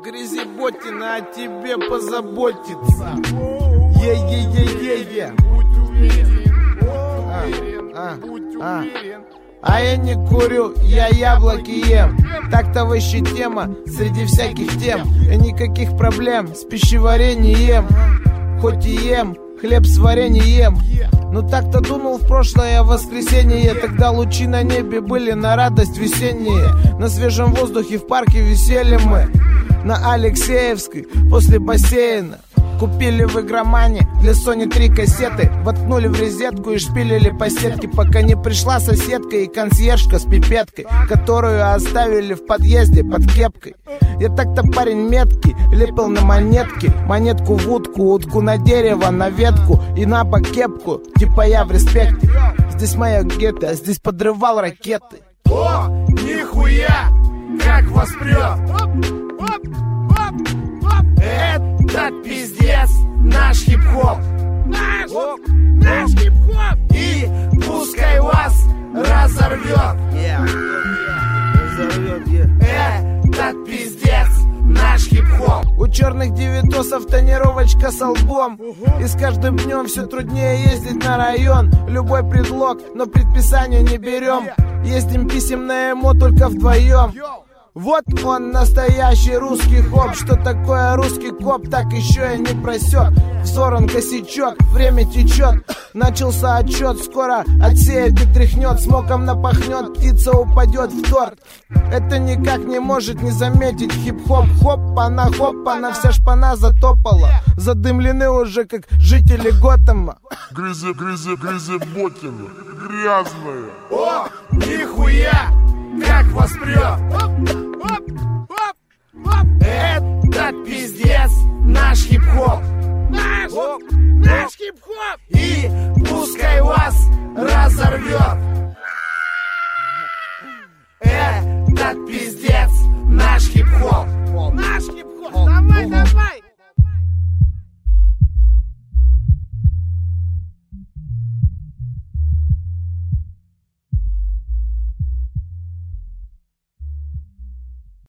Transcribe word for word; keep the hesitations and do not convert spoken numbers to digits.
Грязеботина о тебе позаботится. Е-е-е-е-е. А, а, а. А я не курю, я яблоки ем. Так-то вообще тема среди всяких тем. И никаких проблем с пищеварением. Хоть и ем хлеб с вареньем, но так-то думал в прошлое воскресенье. Тогда лучи на небе были на радость весенние. На свежем воздухе в парке висели мы на Алексеевской после бассейна. Купили в игромане для Sony три кассеты, воткнули в розетку и шпилили по сетке, пока не пришла соседка и консьержка с пипеткой, которую оставили в подъезде под кепкой. Я так-то парень меткий, лепил на монетки, монетку в утку, утку на дерево, на ветку и на бок кепку, типа я в респекте. Здесь моя гетто, здесь подрывал ракеты. О, нихуя, как вас прет! Этот пиздец наш хип-хоп. Наш, наш хип-хоп. И пускай вас разорвет. Yeah, yeah, yeah. Этот пиздец наш хип-хоп. У черных девятосов тонировочка с лбом. И с каждым днем все труднее ездить на район. Любой предлог, но предписание не берем. Ездим писем на эмо только вдвоем. Вот он, настоящий русский хоп. Что такое русский коп, так еще и не просек. Взор он косячок, время течет. Начался отчет, скоро отсеет и тряхнет. Смоком напахнет, птица упадет в торт. Это никак не может не заметить хип-хоп. Хоп-пана, хоп-пана, вся шпана затопала. Задымлены уже, как жители Готэма. Грызи, грызи, грызи ботина, грязная. О, нихуя, как вас прет!